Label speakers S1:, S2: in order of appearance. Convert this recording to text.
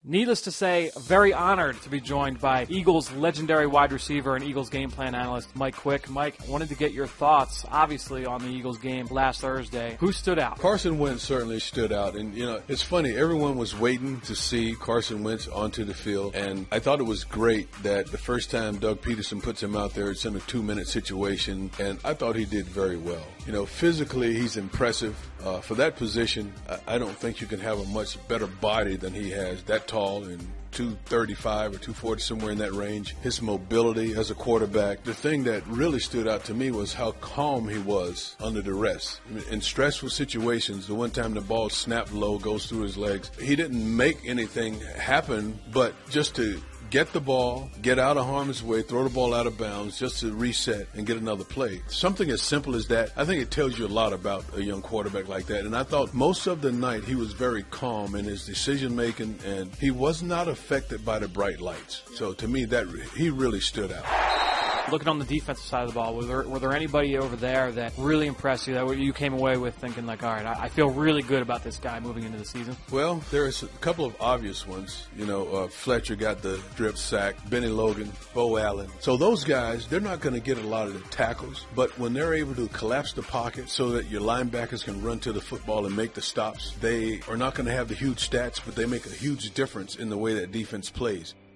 S1: Needless to say, very honored to be joined by Eagles legendary wide receiver and Eagles game plan analyst Mike Quick. Mike, I wanted to get your thoughts, obviously, on the Eagles game last Thursday. Who stood out?
S2: Carson Wentz certainly stood out. And, it's funny. Everyone was waiting to see Carson Wentz onto the field. And I thought it was great that the first time Doug Peterson puts him out there, it's in a 2-minute situation. And I thought he did very well. Physically, he's impressive. For that position, I don't think you can have a much better body than he has. That tall and 235 or 240, somewhere in that range. His mobility as a quarterback. The thing that really stood out to me was how calm he was under duress. In stressful situations, the one time the ball snapped low, goes through his legs, he didn't make anything happen, but just to get the ball, get out of harm's way, throw the ball out of bounds just to reset and get another play. Something as simple as that, I think it tells you a lot about a young quarterback like that. And I thought most of the night he was very calm in his decision-making, and he was not affected by the bright lights. So to me, he really stood out.
S1: Looking on the defensive side of the ball, were there anybody over there that really impressed you, that you came away with thinking like, all right, I feel really good about this guy moving into the season?
S2: Well, there's a couple of obvious ones. Fletcher got the drip sack, Benny Logan, Bo Allen. So those guys, they're not going to get a lot of the tackles, but when they're able to collapse the pocket so that your linebackers can run to the football and make the stops, they are not going to have the huge stats, but they make a huge difference in the way that defense plays.